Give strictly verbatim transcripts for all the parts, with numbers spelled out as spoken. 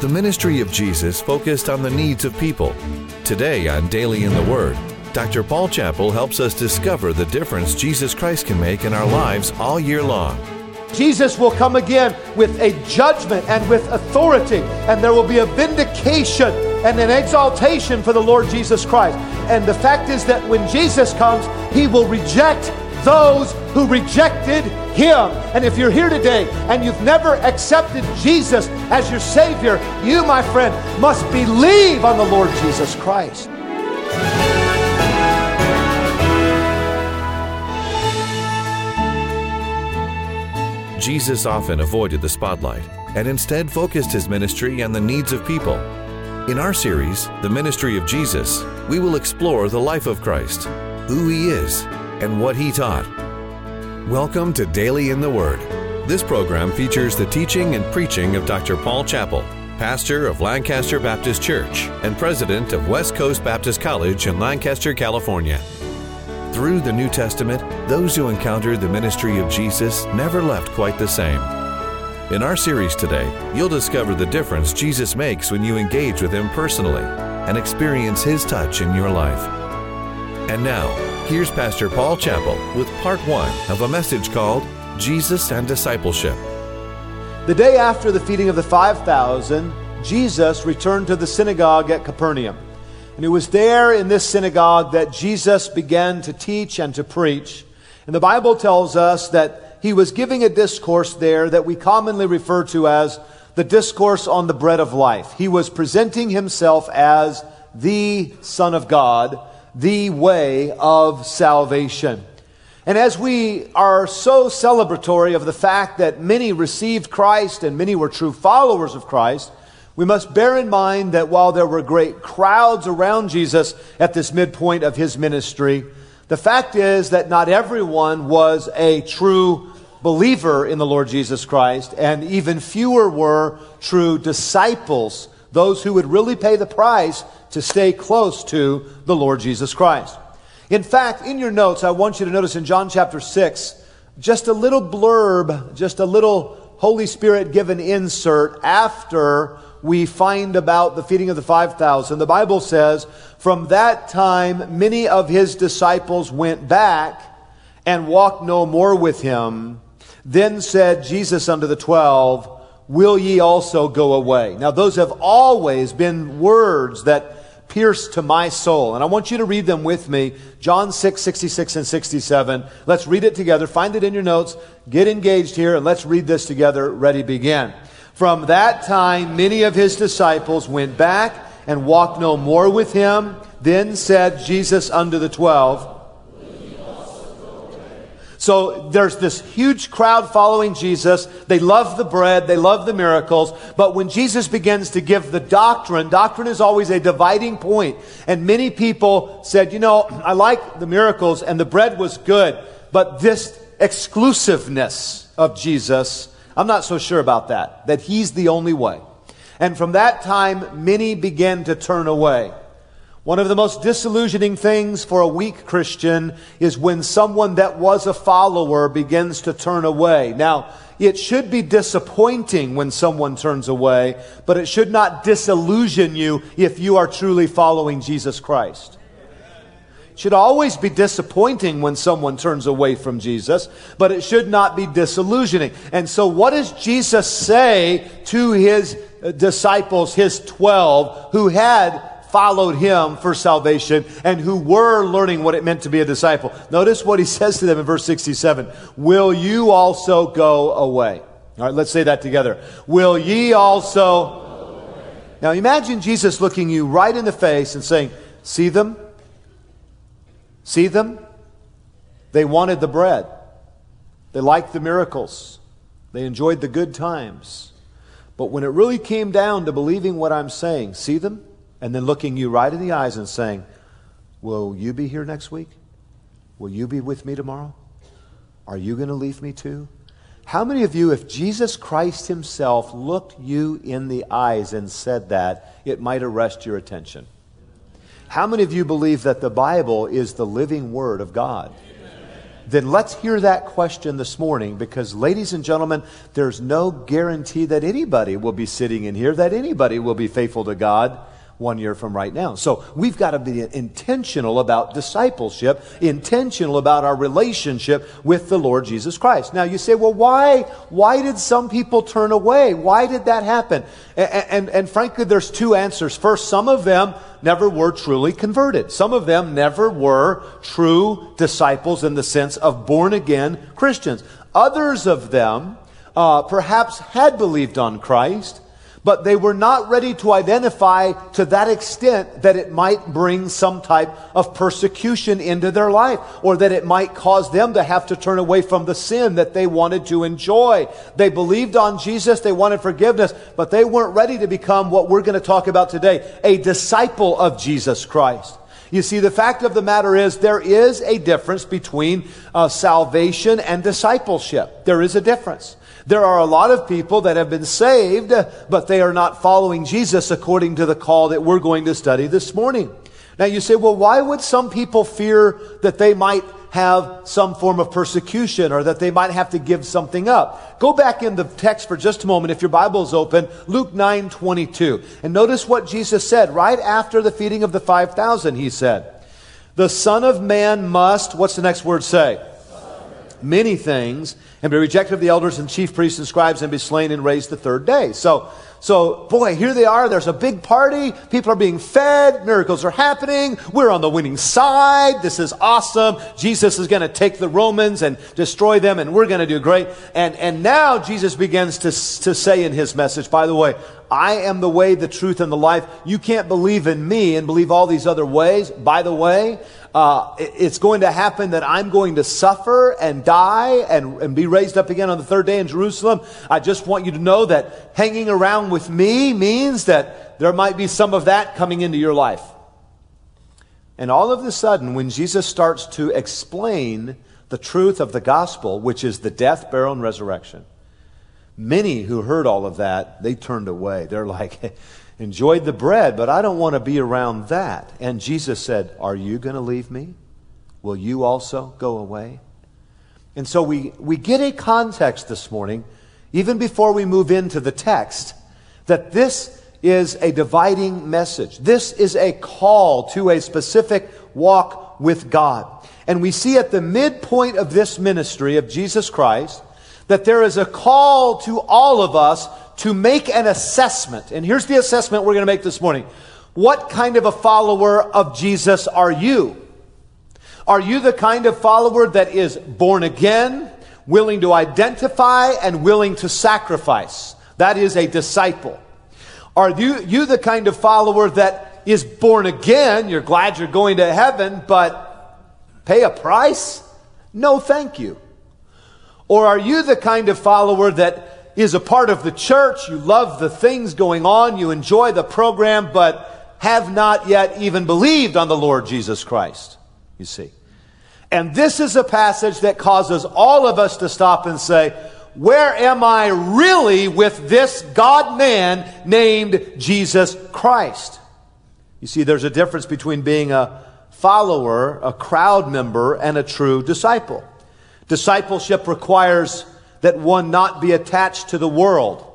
the ministry of Jesus focused on the needs of people. Today on Daily in the Word, Doctor Paul Chappell helps us discover the difference Jesus Christ can make in our lives all year long. Jesus will come again with a judgment and with authority, and there will be a vindication and an exaltation for the Lord Jesus Christ. And the fact is that when Jesus comes, He will reject those who rejected Him. And if you're here today and you've never accepted Jesus as your Savior, you, my friend, must believe on the Lord Jesus Christ. Jesus often avoided the spotlight and instead focused His ministry on the needs of people. In our series, The Ministry of Jesus, we will explore the life of Christ, who He is, and what He taught. Welcome to Daily in the Word. This program features the teaching and preaching of Doctor Paul Chappell, pastor of Lancaster Baptist Church and president of West Coast Baptist College in Lancaster, California. Through the New Testament, those who encountered the ministry of Jesus never left quite the same. In our series today, you'll discover the difference Jesus makes when you engage with Him personally and experience His touch in your life. And now, here's Pastor Paul Chappell with part one of a message called Jesus and Discipleship. The day after the feeding of the five thousand, Jesus returned to the synagogue at Capernaum. And it was there in this synagogue that Jesus began to teach and to preach. And the Bible tells us that He was giving a discourse there that we commonly refer to as the discourse on the bread of life. He was presenting Himself as the Son of God, the way of salvation. And as we are so celebratory of the fact that many received Christ and many were true followers of Christ, we must bear in mind that while there were great crowds around Jesus at this midpoint of His ministry, the fact is that not everyone was a true believer in the Lord Jesus Christ, and even fewer were true disciples, those who would really pay the price to stay close to the Lord Jesus Christ. In fact, in your notes, I want you to notice in John chapter six, just a little blurb, just a little Holy Spirit given insert after we find about the feeding of the five thousand. The Bible says, from that time many of His disciples went back and walked no more with Him. Then said Jesus unto the twelve, will ye also go away? Now those have always been words that pierce to my soul. And I want you to read them with me. John six, sixty-six and sixty-seven. Let's read it together. Find it in your notes. Get engaged here and let's read this together. Ready, begin. From that time, many of His disciples went back and walked no more with Him. Then said Jesus unto the twelve. So there's this huge crowd following Jesus. They love the bread. They love the miracles. But when Jesus begins to give the doctrine, doctrine is always a dividing point. And many people said, you know, I like the miracles and the bread was good, but this exclusiveness of Jesus, I'm not so sure about that, that He's the only way. And from that time, many began to turn away. One of the most disillusioning things for a weak Christian is when someone that was a follower begins to turn away. Now, it should be disappointing when someone turns away, but it should not disillusion you if you are truly following Jesus Christ. It should always be disappointing when someone turns away from Jesus, but it should not be disillusioning. And so what does Jesus say to His disciples, His twelve, who had followed Him for salvation and who were learning what it meant to be a disciple? Notice what He says to them in verse sixty-seven. Will you also go away? All right, let's say that together. Will ye also? Now imagine Jesus looking you right in the face and saying, see them? See them? They wanted the bread. They liked the miracles. They enjoyed the good times. But when it really came down to believing what I'm saying, see them? And then looking you right in the eyes and saying, will you be here next week? Will you be with me tomorrow? Are you going to leave me too? How many of you, if Jesus Christ Himself looked you in the eyes and said that, it might arrest your attention? How many of you believe that the Bible is the living Word of God? then let's hear that question this morning, because, ladies and gentlemen, there's no guarantee that anybody will be sitting in here, that anybody will be faithful to God one year from right now. So we've got to be intentional about discipleship, intentional about our relationship with the Lord Jesus Christ. Now you say, well, why, why did some people turn away? Why did that happen? And, and, and frankly, there's two answers. First, some of them never were truly converted. Some of them never were true disciples in the sense of born-again Christians. Others of them uh, perhaps had believed on Christ, but they were not ready to identify to that extent that it might bring some type of persecution into their life, or that it might cause them to have to turn away from the sin that they wanted to enjoy. They believed on Jesus, they wanted forgiveness, but they weren't ready to become what we're going to talk about today, a disciple of Jesus Christ. You see, the fact of the matter is there is a difference between uh, salvation and discipleship. There is a difference. There are a lot of people that have been saved, but they are not following Jesus according to the call that we're going to study this morning. Now you say, well, why would some people fear that they might have some form of persecution, or that they might have to give something up? Go back in the text for just a moment, if your Bible is open, Luke nine twenty-two. And notice what Jesus said right after the feeding of the five thousand. He said, the Son of Man must, what's the next word say? Many things, and be rejected of the elders and chief priests and scribes, and be slain and raised the third day. So, so boy, here they are. There's a big party. People are being fed. Miracles are happening. We're on the winning side. This is awesome. Jesus is going to take the Romans and destroy them, and we're going to do great. And, and now Jesus begins to, to say in his message, by the way, I am the way, the truth, and the life. You can't believe in me and believe all these other ways. By the way, uh, it's going to happen that I'm going to suffer and die and, and be raised up again on the third day in Jerusalem. I just want you to know that hanging around with me means that there might be some of that coming into your life. And all of a sudden, when Jesus starts to explain the truth of the gospel, which is the death, burial, and resurrection, many who heard all of that, they turned away. They're like, enjoyed the bread, but I don't want to be around that. And Jesus said, are you going to leave me? Will you also go away? And so we, we get a context this morning, even before we move into the text, that this is a dividing message. This is a call to a specific walk with God. And we see at the midpoint of this ministry of Jesus Christ that there is a call to all of us to make an assessment. And here's the assessment we're going to make this morning. What kind of a follower of Jesus are you? Are you the kind of follower that is born again, willing to identify and willing to sacrifice? That is a disciple. Are you, you the kind of follower that is born again, you're glad you're going to heaven, but pay a price? No, thank you. Or are you the kind of follower that is a part of the church, you love the things going on, you enjoy the program, but have not yet even believed on the Lord Jesus Christ? You see. And this is a passage that causes all of us to stop and say, where am I really with this God-man named Jesus Christ? You see, there's a difference between being a follower, a crowd member, and a true disciple. Discipleship requires that one not be attached to the world,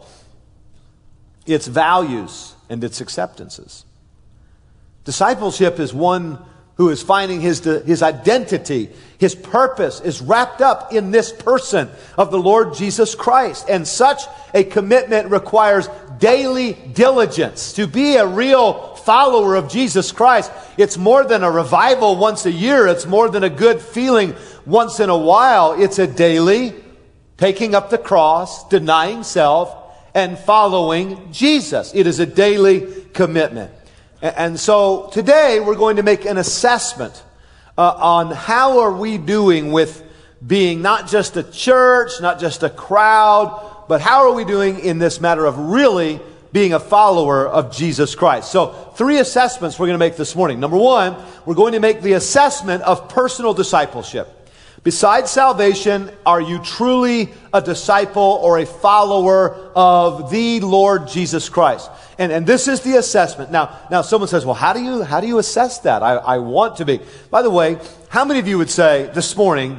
its values, and its acceptances. Discipleship is one who is finding his, his identity, his purpose is wrapped up in this person of the Lord Jesus Christ. And such a commitment requires daily diligence. To be a real follower of Jesus Christ, it's more than a revival once a year. It's more than a good feeling once in a while. It's a daily taking up the cross, denying self, and following Jesus. It is a daily commitment. And so today we're going to make an assessment uh, on how are we doing with being not just a church, not just a crowd, but how are we doing in this matter of really being a follower of Jesus Christ. So three assessments we're going to make this morning. Number one, we're going to make the assessment of personal discipleship. Besides salvation, are you truly a disciple or a follower of the Lord Jesus Christ? And, and this is the assessment. Now, now someone says, well, how do you, how do you assess that? I, I want to be. By the way, how many of you would say this morning,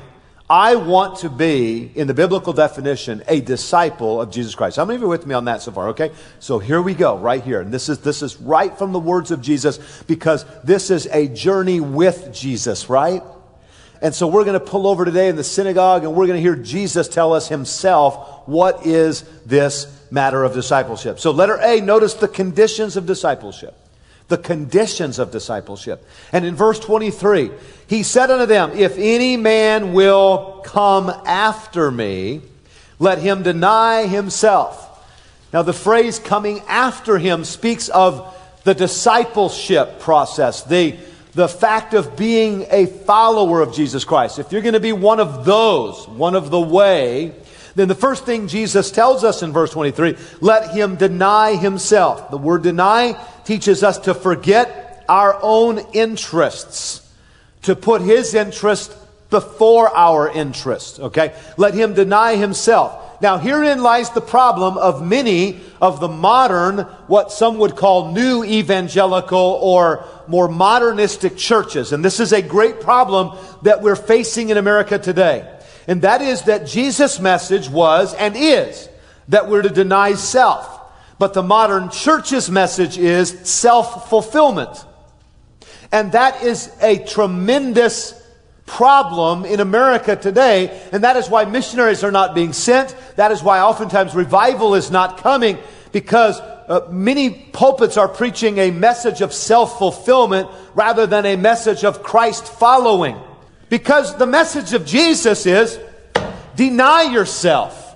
I want to be, in the biblical definition, a disciple of Jesus Christ. How many of you are with me on that so far? Okay, so here we go, right here. And this is this is right from the words of Jesus, because this is a journey with Jesus, right? And so we're going to pull over today in the synagogue, and we're going to hear Jesus tell us himself, what is this matter of discipleship? So letter A, notice the conditions of discipleship. The conditions of discipleship. And in verse twenty-three, he said unto them, if any man will come after me, let him deny himself. Now the phrase coming after him speaks of the discipleship process, the, the fact of being a follower of Jesus Christ. If you're going to be one of those, one of the way, then the first thing Jesus tells us in verse twenty-three, let him deny himself. The word deny teaches us to forget our own interests, to put his interest before our interest, okay? Let him deny himself. Now, herein lies the problem of many of the modern, what some would call new evangelical or more modernistic churches. And this is a great problem that we're facing in America today. And that is that Jesus' message was and is that we're to deny self. But the modern church's message is self-fulfillment. And that is a tremendous problem in America today. And that is why missionaries are not being sent. That is why oftentimes revival is not coming, because uh, many pulpits are preaching a message of self-fulfillment rather than a message of Christ following. Because the message of Jesus is deny yourself,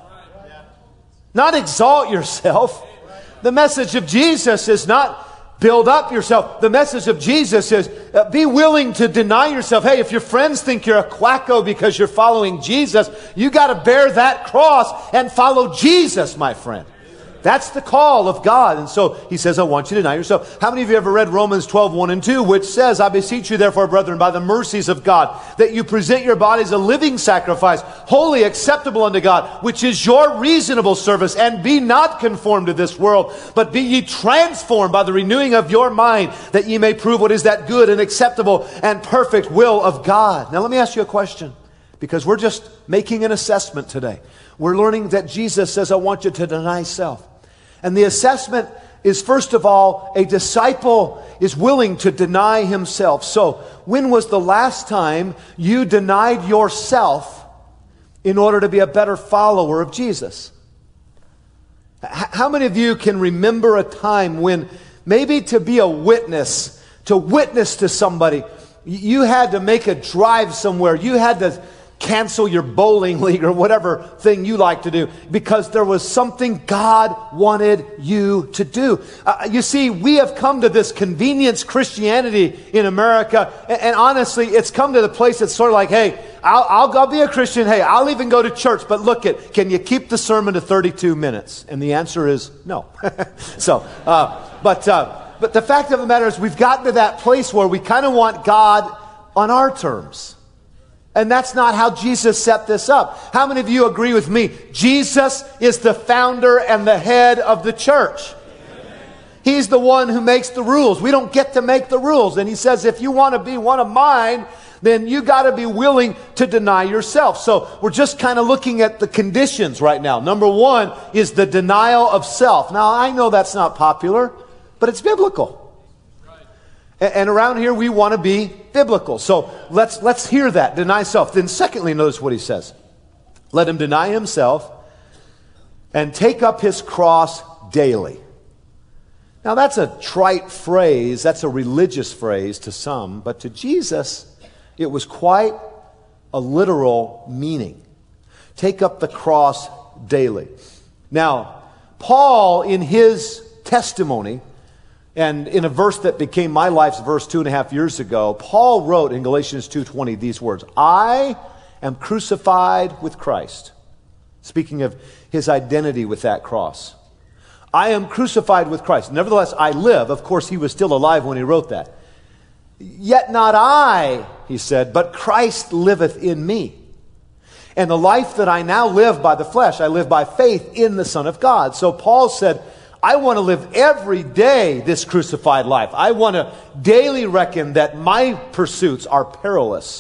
not exalt yourself. The message of Jesus is not build up yourself. The message of Jesus is uh, be willing to deny yourself. Hey, if your friends think you're a quacko because you're following Jesus, you got to bear that cross and follow Jesus, my friend. That's the call of God. And so he says, I want you to deny yourself. How many of you ever read Romans twelve, one and two, which says, I beseech you therefore, brethren, by the mercies of God, that you present your bodies a living sacrifice, wholly acceptable unto God, which is your reasonable service, and be not conformed to this world, but be ye transformed by the renewing of your mind, that ye may prove what is that good and acceptable and perfect will of God. Now let me ask you a question, because we're just making an assessment today. We're learning that Jesus says, I want you to deny self. And the assessment is, first of all, a disciple is willing to deny himself. So, when was the last time you denied yourself in order to be a better follower of Jesus? How many of you can remember a time when maybe to be a witness, to witness to somebody, you had to make a drive somewhere, you had to cancel your bowling league or whatever thing you like to do because there was something God wanted you to do. Uh, you see, we have come to this convenience Christianity in America, and, and honestly, it's come to the place that's sort of like, hey, I'll, I'll, I'll be a Christian, hey, I'll even go to church, but look at, can you keep the sermon to thirty-two minutes? And the answer is no. so, uh, but, uh, but the fact of the matter is we've gotten to that place where we kind of want God on our terms. And that's not how Jesus set this up. How many of you agree with me? Jesus is the founder and the head of the church. He's the one who makes the rules. We don't get to make the rules. And he says, if you want to be one of mine, then you got to be willing to deny yourself. So we're just kind of looking at the conditions right now. Number one is the denial of self. Now, I know that's not popular, but it's biblical. And around here, we want to be biblical. So let's let's hear that. Deny self. Then secondly, notice what he says. Let him deny himself and take up his cross daily. Now that's a trite phrase. That's a religious phrase to some. But to Jesus, it was quite a literal meaning. Take up the cross daily. Now, Paul, in his testimony, and in a verse that became my life's verse two and a half years ago, Paul wrote in Galatians two twenty these words, I am crucified with Christ. Speaking of his identity with that cross. I am crucified with Christ. Nevertheless, I live. Of course, he was still alive when he wrote that. Yet not I, he said, but Christ liveth in me. And the life that I now live by the flesh, I live by faith in the Son of God. So Paul said, I want to live every day this crucified life. I want to daily reckon that my pursuits are perilous.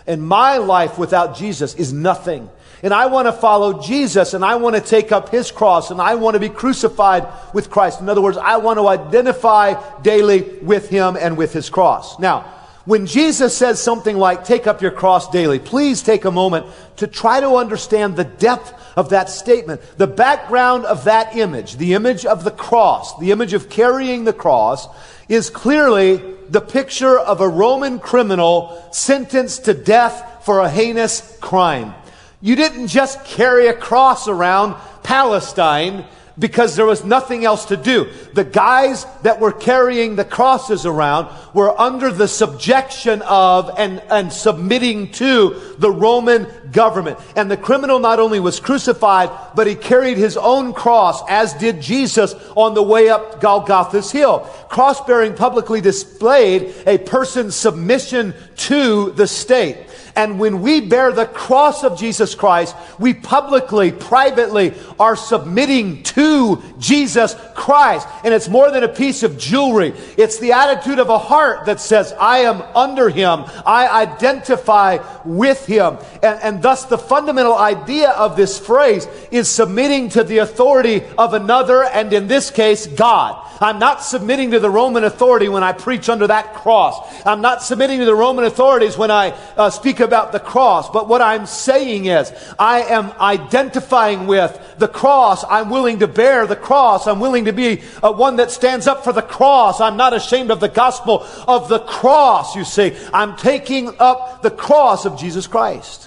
And my life without Jesus is nothing. And I want to follow Jesus, and I want to take up his cross, and I want to be crucified with Christ. In other words, I want to identify daily with him and with his cross. Now, when Jesus says something like, take up your cross daily, please take a moment to try to understand the depth of that statement. The background of that image, the image of the cross, the image of carrying the cross, is clearly the picture of a Roman criminal sentenced to death for a heinous crime. You didn't just carry a cross around Palestine because there was nothing else to do. The guys that were carrying the crosses around were under the subjection of and, and submitting to the Roman government. And the criminal not only was crucified, but he carried his own cross, as did Jesus on the way up Golgotha's hill. Cross-bearing publicly displayed a person's submission to the state. And when we bear the cross of Jesus Christ, we publicly, privately are submitting to Jesus Christ. And it's more than a piece of jewelry. It's the attitude of a heart that says, I am under him. I identify with him. And, and thus the fundamental idea of this phrase is submitting to the authority of another, and in this case, God. I'm not submitting to the Roman authority when I preach under that cross. I'm not submitting to the Roman authorities when I uh, speak about the cross. But what I'm saying is, I am identifying with the cross. I'm willing to bear the cross. I'm willing to be uh, one that stands up for the cross. I'm not ashamed of the gospel of the cross, you see. I'm taking up the cross of Jesus Christ.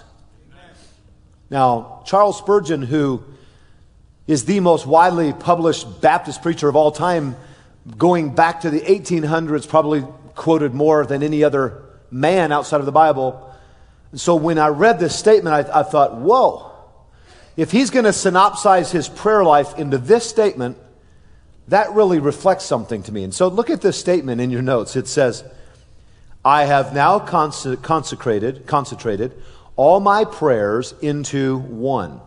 Now, Charles Spurgeon, who is the most widely published Baptist preacher of all time, going back to the eighteen hundreds, probably quoted more than any other man outside of the Bible. And so when I read this statement, I, I thought, whoa, if he's going to synopsize his prayer life into this statement, that really reflects something to me. And so look at this statement in your notes. It says, I have now cons- consecrated, concentrated all my prayers into one.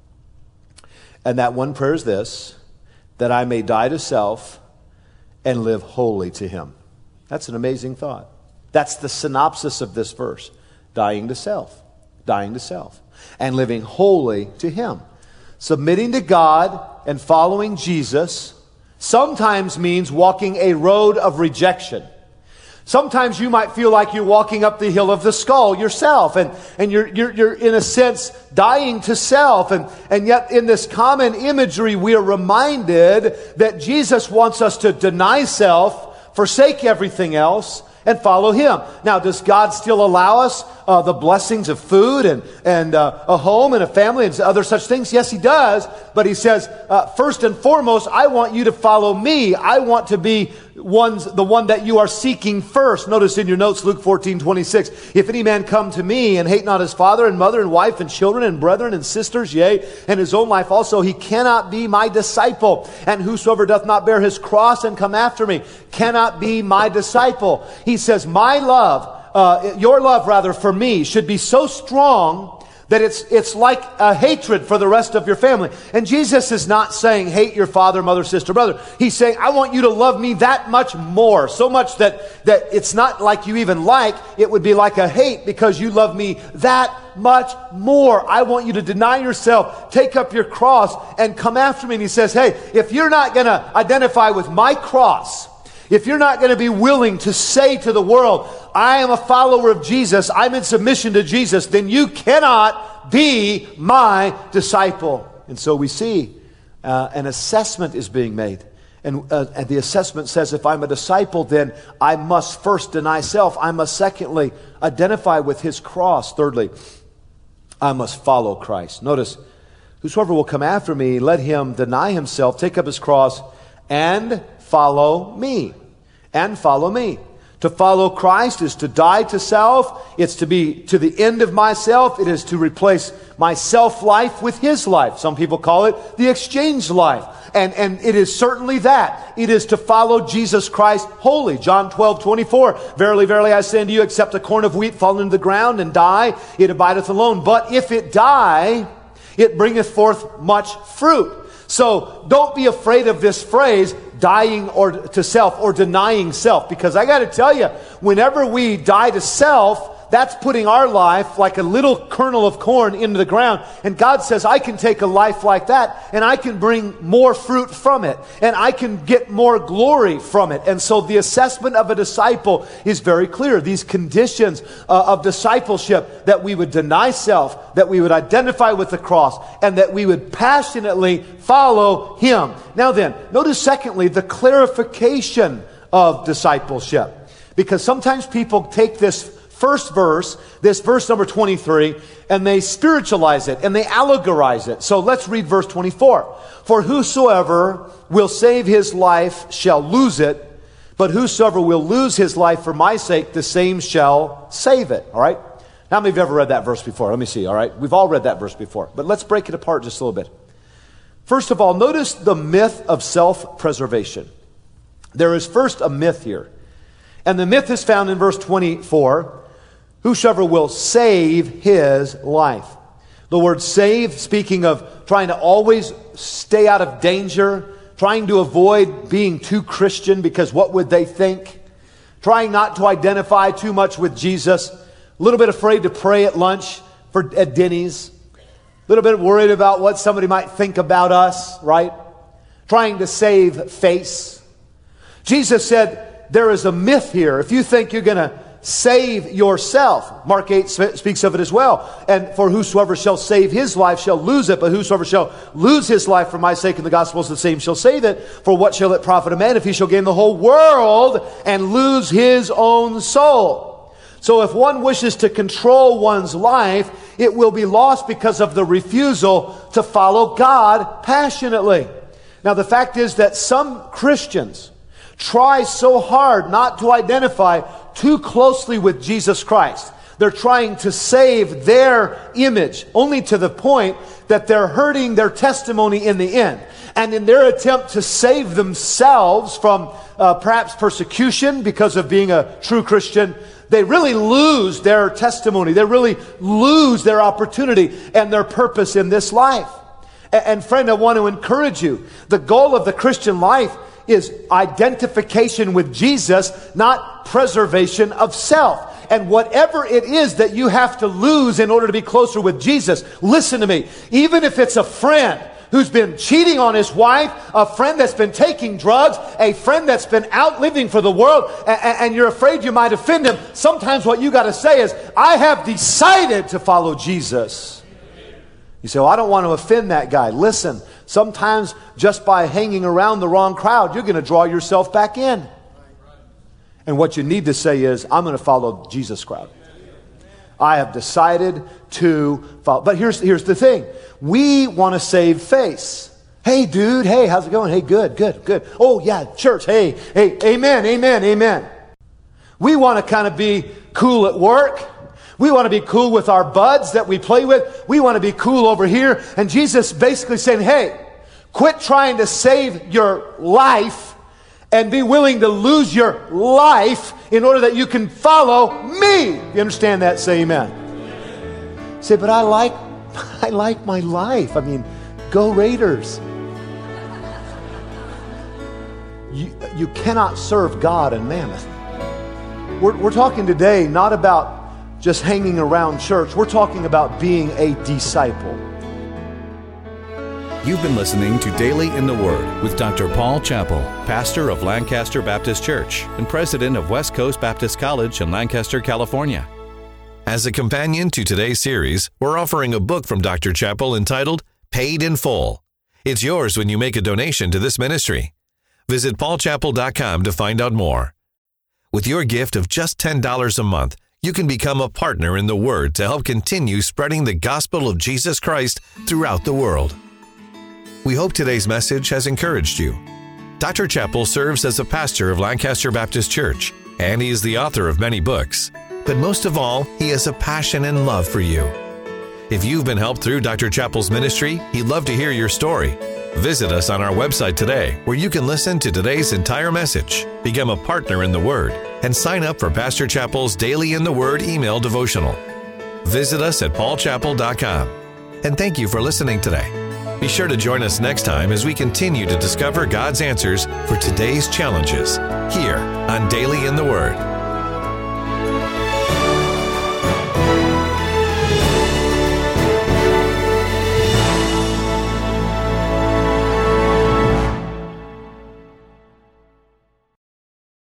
And that one prayer is this, that I may die to self and live wholly to him. That's an amazing thought. That's the synopsis of this verse. Dying to self, dying to self, and living wholly to him. Submitting to God and following Jesus sometimes means walking a road of rejection. Sometimes you might feel like you're walking up the hill of the skull yourself, and, and you're, you're, you're in a sense dying to self. And, and yet in this common imagery, we are reminded that Jesus wants us to deny self, forsake everything else, and follow him. Now, does God still allow us uh, the blessings of food and, and uh, a home and a family and other such things? Yes, he does. But he says, uh, first and foremost, I want you to follow me. I want to be one's, the one that you are seeking first. Notice in your notes, Luke fourteen twenty-six. If any man come to me and hate not his father and mother and wife and children and brethren and sisters, yea, and his own life also, he cannot be my disciple. And whosoever doth not bear his cross and come after me cannot be my disciple. He says, my love, uh, your love rather for me should be so strong that it's it's like a hatred for the rest of your family. And Jesus is not saying hate your father, mother, sister, brother. He's saying I want you to love me that much more. So much that, that it's not like you even like. It would be like a hate because you love me that much more. I want you to deny yourself, take up your cross, and come after me. And he says, hey, if you're not going to identify with my cross, if you're not going to be willing to say to the world, I am a follower of Jesus, I'm in submission to Jesus, then you cannot be my disciple. And so we see uh, an assessment is being made. And, uh, and the assessment says if I'm a disciple, then I must first deny self. I must secondly identify with his cross. Thirdly, I must follow Christ. Notice, whosoever will come after me, let him deny himself, take up his cross, and follow me. And follow me. To follow Christ is to die to self. It's to be to the end of myself. It is to replace my self-life with his life. Some people call it the exchange life. And, and it is certainly that. It is to follow Jesus Christ wholly. John twelve twenty-four. Verily, verily, I say unto you, except a corn of wheat fall into the ground and die, it abideth alone. But if it die, it bringeth forth much fruit. So don't be afraid of this phrase, dying or to self or denying self. Because I got to tell you, whenever we die to self, That's putting our life like a little kernel of corn into the ground. And God says, I can take a life like that and I can bring more fruit from it. And I can get more glory from it. And so the assessment of a disciple is very clear. These conditions uh, of discipleship, that we would deny self, that we would identify with the cross, and that we would passionately follow Him. Now then, notice secondly, the clarification of discipleship. Because sometimes people take this first verse, this verse number twenty-three, and they spiritualize it and they allegorize it. So let's read verse twenty-four. For whosoever will save his life shall lose it, but whosoever will lose his life for my sake, the same shall save it. All right? How many of you have ever read that verse before? Let me see. All right? We've all read that verse before, but let's break it apart just a little bit. First of all, notice the myth of self-preservation. There is first a myth here. And the myth is found in verse twenty-four. Whosoever will save his life. The word save, speaking of trying to always stay out of danger, trying to avoid being too Christian because what would they think? Trying not to identify too much with Jesus. A little bit afraid to pray at lunch for at Denny's. A little bit worried about what somebody might think about us, right? Trying to save face. Jesus said, there is a myth here. If you think you're going to save yourself, Mark eight speaks of it as well. And for whosoever shall save his life shall lose it, but whosoever shall lose his life for my sake in the gospel, the same shall save it. For what shall it profit a man if he shall gain the whole world and lose his own soul? So if one wishes to control one's life, it will be lost because of the refusal to follow God passionately. Now the fact is that some Christians try so hard not to identify too closely with Jesus Christ. They're trying to save their image, only to the point that they're hurting their testimony in the end. And in their attempt to save themselves from uh, perhaps persecution because of being a true Christian, they really lose their testimony. They really lose their opportunity and their purpose in this life. And, and friend, I want to encourage you. The goal of the Christian life is identification with Jesus, not preservation of self. And whatever it is that you have to lose in order to be closer with Jesus, listen to me, even if it's a friend who's been cheating on his wife, a friend that's been taking drugs, a friend that's been out living for the world, and, and you're afraid you might offend him, sometimes what you got to say is, I have decided to follow Jesus. You say, well, I don't want to offend that guy. Listen, sometimes just by hanging around the wrong crowd, you're going to draw yourself back in. And what you need to say is, I'm going to follow Jesus' crowd. I have decided to follow. But here's, here's the thing. We want to save face. Hey, dude. Hey, how's it going? Hey, good, good, good. Oh, yeah, church. Hey, hey, amen, amen, amen. We want to kind of be cool at work. We want to be cool with our buds that we play with. We want to be cool over here. And Jesus basically saying, hey, quit trying to save your life and be willing to lose your life in order that you can follow me. You understand that? Say amen. You say, but I like, I like my life. I mean, go Raiders. You, you cannot serve God and Mammoth. We're, we're talking today not about just hanging around church. We're talking about being a disciple. You've been listening to Daily in the Word with Doctor Paul Chappell, pastor of Lancaster Baptist Church and president of West Coast Baptist College in Lancaster, California. As a companion to today's series, we're offering a book from Doctor Chappell entitled Paid in Full. It's yours when you make a donation to this ministry. Visit paul chappell dot com to find out more. With your gift of just ten dollars a month, you can become a partner in the Word to help continue spreading the gospel of Jesus Christ throughout the world. We hope today's message has encouraged you. Doctor Chappell serves as a pastor of Lancaster Baptist Church, and he is the author of many books. But most of all, he has a passion and love for you. If you've been helped through Doctor Chappell's ministry, he'd love to hear your story. Visit us on our website today, where you can listen to today's entire message, become a partner in the Word, and sign up for Pastor Chappell's Daily in the Word email devotional. Visit us at paul chappell dot com. And thank you for listening today. Be sure to join us next time as we continue to discover God's answers for today's challenges here on Daily in the Word.